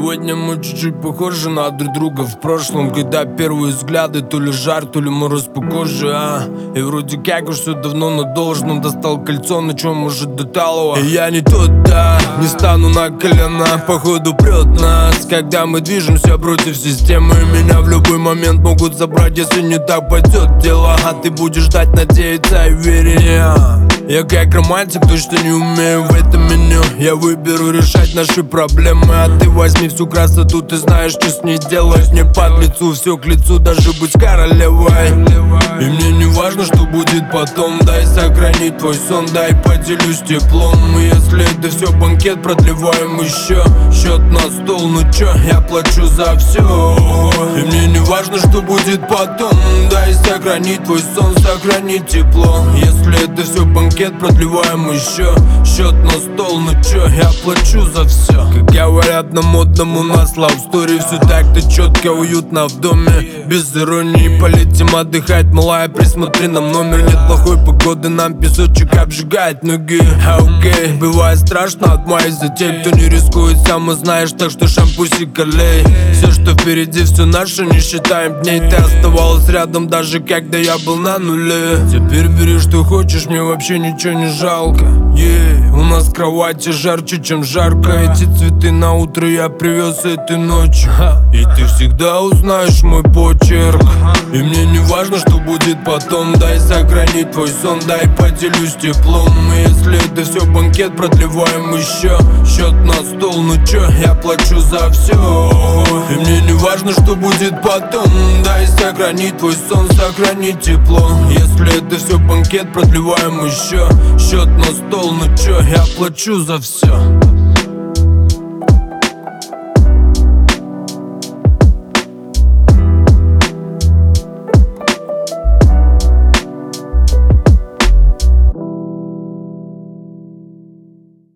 Сегодня мы чуть-чуть похожи на друг друга в прошлом, когда первые взгляды то ли жар, то ли мороз по коже, И вроде как уж все давно на должном. Достал кольцо, на чем уже до талого. И я не тот, да, не стану на колено. Походу прет нас, когда мы движемся против системы. Меня в любой момент могут забрать, если не так пойдет дело. А ты будешь ждать, надеяться и верить. Я как романтик точно не умею в этом меню. Я выберу решать наши проблемы, а ты возьми всю красоту, ты знаешь, что с ней делать. Не под лицу, все к лицу, даже будь королевой. И мне не важно, что будет потом. Дай сохранить твой сон, дай поделюсь теплом. И если это все банкет, продлеваем еще. Счет на стол, ну чё, я плачу за все. И мне не важно, что будет потом. Дай сохранить твой сон, сохранить тепло. Если это все банкет, продлеваем еще. Счет на стол, ну чё, я плачу за все. Как говорят на модном, у нас love story. Все так-то четко, уютно в доме. Без иронии полетим отдыхать, малая, присмотри нам номер. Нет плохой погоды, нам песочек обжигает ноги. Окей, бывает страшно от моих затей. Кто не рискует, сам и знаешь, так что шампусик олей. Все, что впереди, все наше, не считаем дней. Ты оставалась рядом, даже когда я был на нуле. Теперь бери, что хочешь, мне вообще ничего не жалко. У нас в кровати жарче, чем жарко. Эти цветы на утро я привез этой ночью. И ты всегда узнаешь мой почерк. И мне не важно, что будет потом. Дай сохранить твой сон, дай поделюсь теплом. И если это все банкет, продлеваем еще. Счет на стол, ну чё, я плачу за все. И мне не важно, что будет потом. Дай сохранить твой сон, сохранить тепло. Если это все банкет, продлеваем еще. Счет на стол, ну чё, я плачу за все.